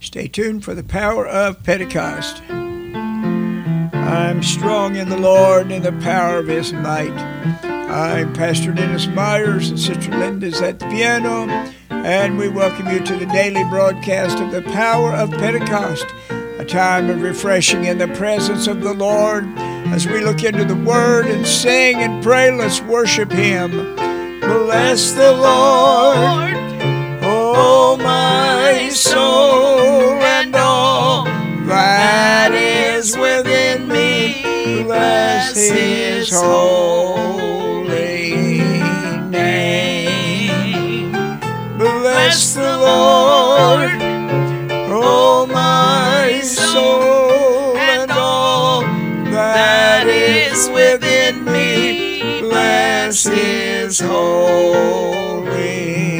Stay tuned for the power of Pentecost. I'm strong in the Lord and in the power of His might. I'm Pastor Dennis Myers, and Sister Linda's at the piano, and we welcome you to the daily broadcast of the power of Pentecost, a time of refreshing in the presence of the Lord. As we look into the Word and sing and pray, let's worship Him. Bless the Lord, oh my soul, and all that is within me. Bless His holy name. Bless the Lord, oh my soul, and all that is within me. Bless His holy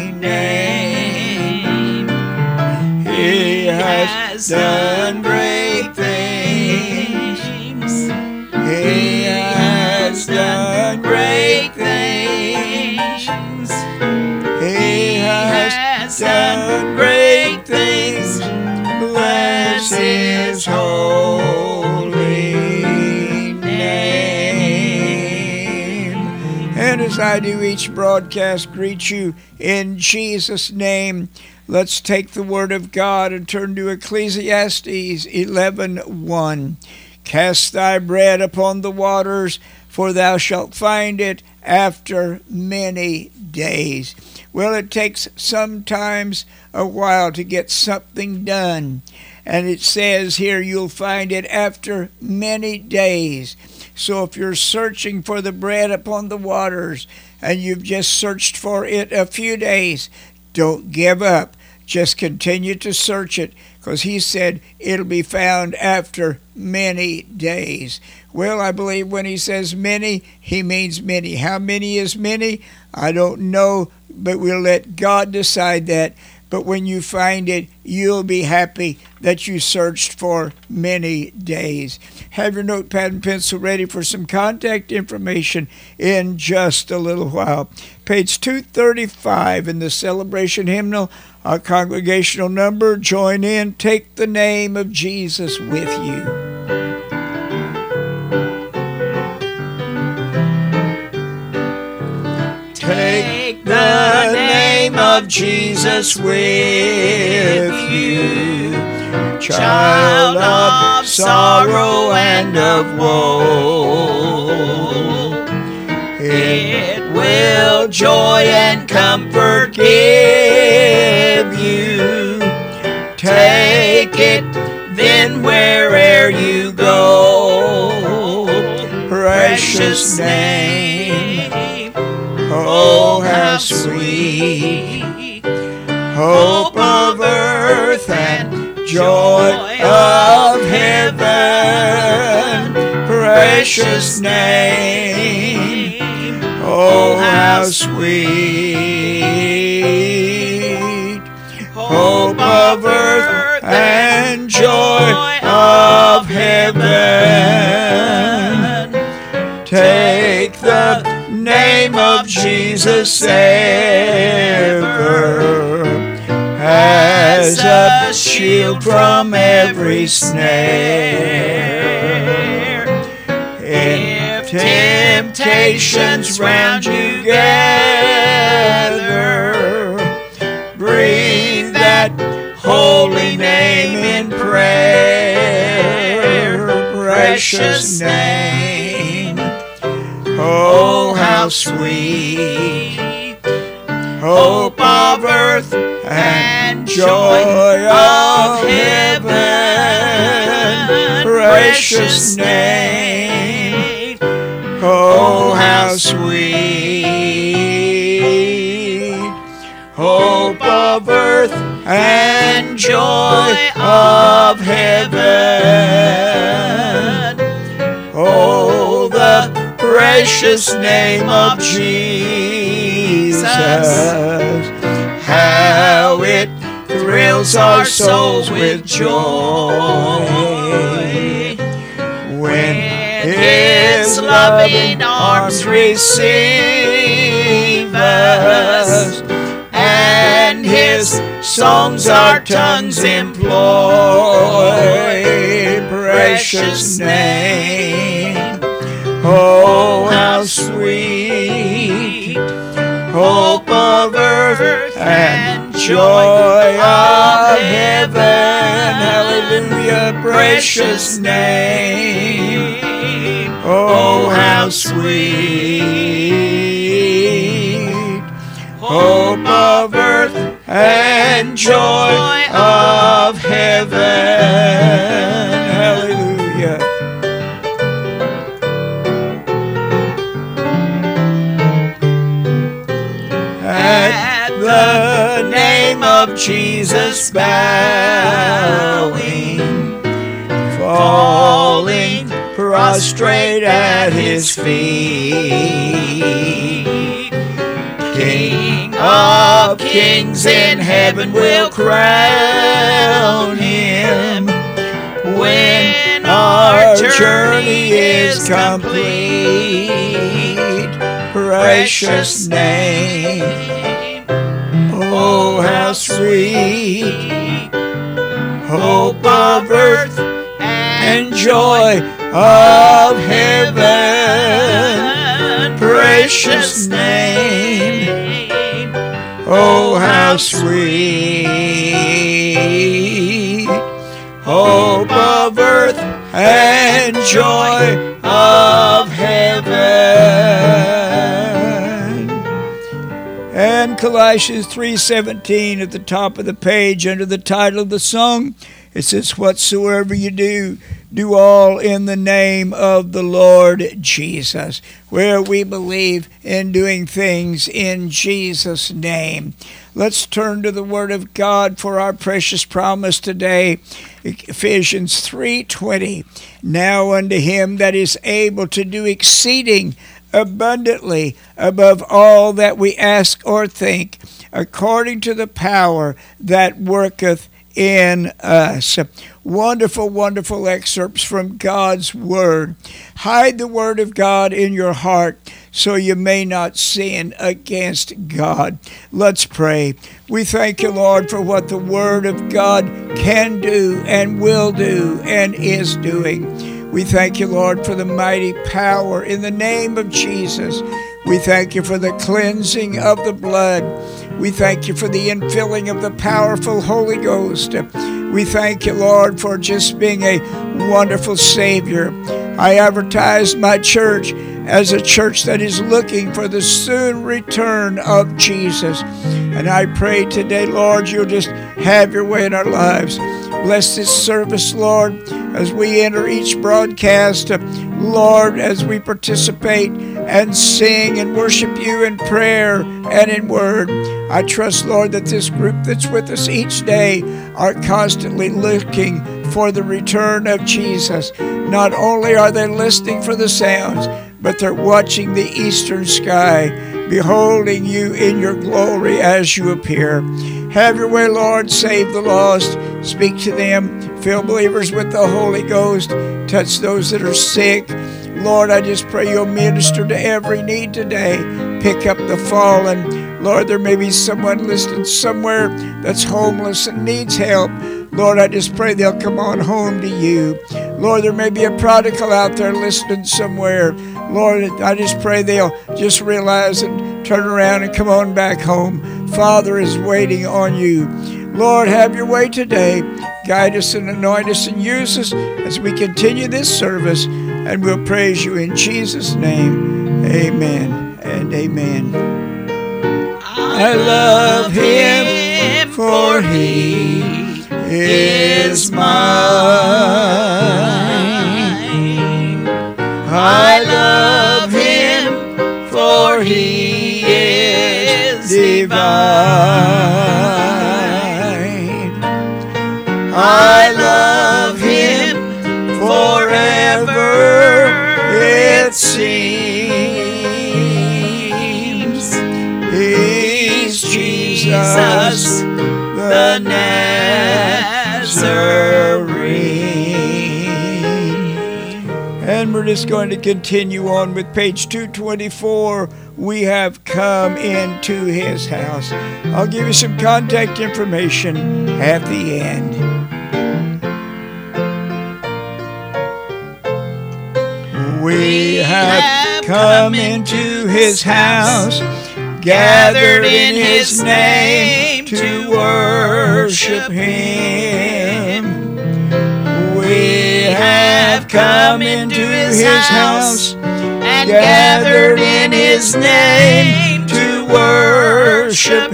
name. He has done great things. He has done great things. He has done great things. Bless His holy name. And as I do each broadcast, greet you in Jesus' name. Let's take the Word of God and turn to Ecclesiastes 11:1. Cast thy bread upon the waters, for thou shalt find it after many days. Well, it takes sometimes a while to get something done. And it says here, you'll find it after many days. So if you're searching for the bread upon the waters, and you've just searched for it a few days, don't give up. Just continue to search it, because He said it'll be found after many days. Well, I believe when He says many, He means many. How many is many? I don't know, but we'll let God decide that. But when you find it, you'll be happy that you searched for many days. Have your notepad and pencil ready for some contact information in just a little while. Page 235 in the celebration hymnal, our congregational number. Join in. Take the name of Jesus with you. Take the name of Jesus with you, child of sorrow and of woe. It will joy and comfort give you. Take it then where'er you go. Precious name, oh, how sweet, hope of earth and joy of heaven. Precious name, oh, how sweet, hope of earth and joy of heaven. Take the name of Jesus ever as a shield from every snare. If temptations round you gather, breathe that holy name in prayer. Precious name, oh, how sweet, hope of earth and joy of heaven. Precious name, oh, how sweet, hope of earth and joy of heaven. Oh, the precious name of Jesus, how it thrills our souls with joy when His loving arms receive us and His songs our tongues employ, precious name. Oh, how sweet, hope of earth and joy of heaven. Hallelujah, precious name. Oh, how sweet, hope of earth and joy of heaven. Hallelujah. At the name of Jesus bowing, falling prostrate at his feet, King of kings in heaven will crown him when our journey is complete. Precious name, oh how sweet, hope of earth and joy of heaven. Precious name, oh how sweet, hope of earth and joy of heaven. And Colossians 3:17 at the top of the page under the title of the song, it says, whatsoever you do, do all in the name of the Lord Jesus, where we believe in doing things in Jesus' name. Let's turn to the Word of God for our precious promise today. Ephesians 3:20. Now unto him that is able to do exceeding abundantly above all that we ask or think, according to the power that worketh in us. Wonderful, wonderful excerpts from God's Word. Hide the Word of God in your heart so you may not sin against God. Let's pray. We thank you, Lord, for what the Word of God can do and will do and is doing. We thank you, Lord, for the mighty power in the name of Jesus. We thank you for the cleansing of the blood. We thank you for the infilling of the powerful Holy Ghost. We thank you, Lord, for just being a wonderful Savior. I advertise my church as a church that is looking for the soon return of Jesus. And I pray today, Lord, you'll just have your way in our lives. Bless this service, Lord, as we enter each broadcast. Lord, as we participate and sing and worship you in prayer and in word. I trust, Lord, that this group that's with us each day are constantly looking for the return of Jesus. Not only are they listening for the sounds, but they're watching the eastern sky, beholding you in your glory as you appear. Have your way, Lord. Save the lost. Speak to them. Fill believers with the Holy Ghost. Touch those that are sick. Lord, I just pray you'll minister to every need today. Pick up the fallen. Lord, there may be someone listening somewhere that's homeless and needs help. Lord, I just pray they'll come on home to you. Lord, there may be a prodigal out there listening somewhere. Lord, I just pray they'll just realize and turn around and come on back home. Father is waiting on you. Lord, have your way today. Guide us and anoint us and use us as we continue this service. And we'll praise you in Jesus' name. Amen and amen. I love him, for he is mine. I love him, for he is divine. I love him forever, it seems. He's Jesus, the Nazarene. And Lambert is going to continue on with page 224. We have come into his house. I'll give you some contact information at the end. We have come into his house, gathered in his name to worship him. We have come into his house and gathered in his name to worship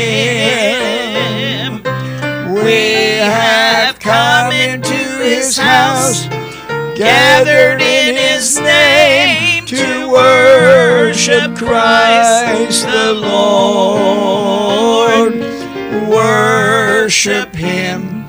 him. We have come into his house, gathered in his name to worship Christ the Lord. Worship him,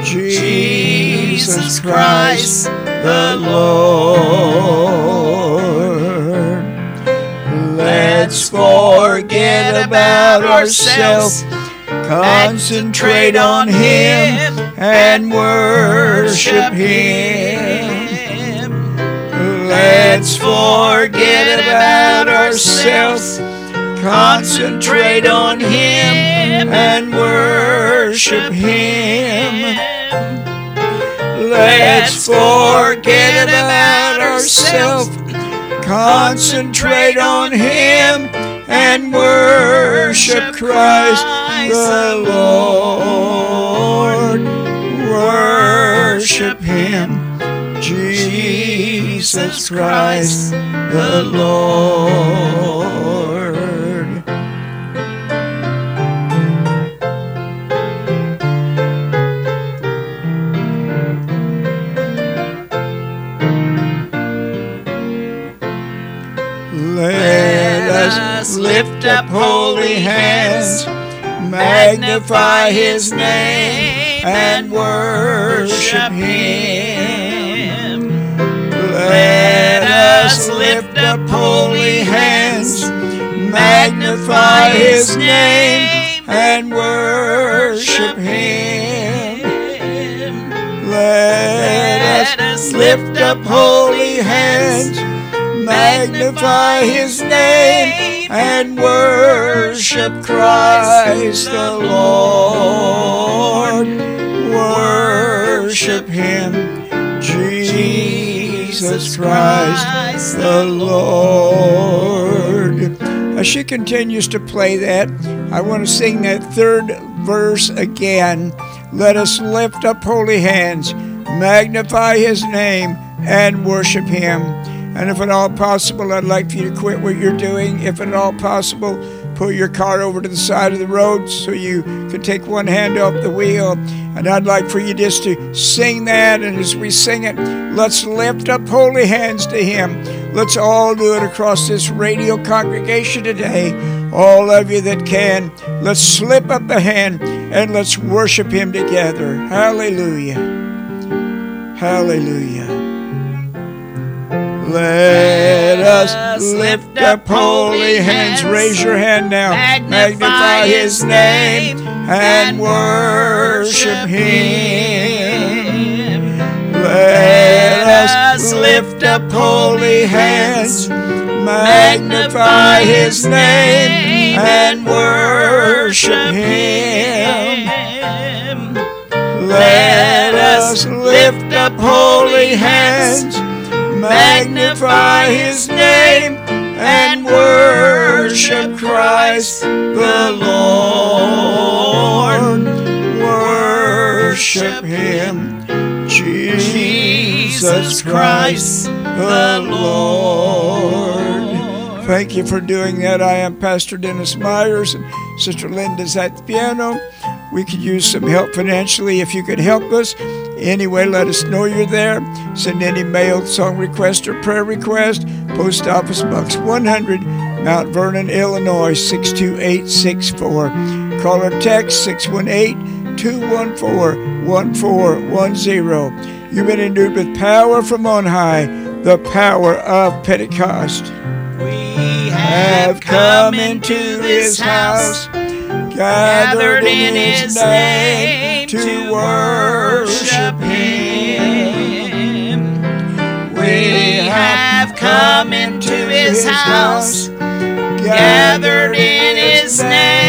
Jesus Christ the Lord. Let's forget about ourselves, concentrate on him and worship him. Let's forget about ourselves, concentrate on him and worship him. Let's forget about ourselves, concentrate on him and worship Christ the Lord. Worship him, Jesus Christ the Lord. Let us lift up holy hands, magnify his name and worship him. Let us lift up holy hands, magnify his name and worship him. Let us lift up holy hands, magnify his name and worship Christ the Lord. Worship him, Jesus Christ the Lord. As she continues to play that, I want to sing that third verse again. Let us lift up holy hands, magnify his name, and worship him. And if at all possible, I'd like for you to quit what you're doing. If at all possible, pull your car over to the side of the road so you can take one hand off the wheel. And I'd like for you just to sing that. And as we sing it, let's lift up holy hands to him. Let's all do it across this radio congregation today. All of you that can, let's slip up a hand and let's worship him together. Hallelujah. Hallelujah. Let us lift up holy hands. Raise your hand now. Magnify his name and worship him. Let us lift up holy hands. Magnify his name and worship him. Let us lift up holy hands. Magnify his name and worship Christ the Lord. Worship him, Jesus Christ the Lord. Thank you for doing that. I am Pastor Dennis Myers, and Sister Linda's at the piano. We could use some help financially. If you could help us anyway, let us know you're there. Send any mail, song request, or prayer request. Post Office Box 100, Mount Vernon, Illinois 62864. Call or text 618-214-1410. You've been endued with power from on high, the power of Pentecost. We have come into his house, gathered in his name to worship him. We have come into his house, gathered in his name.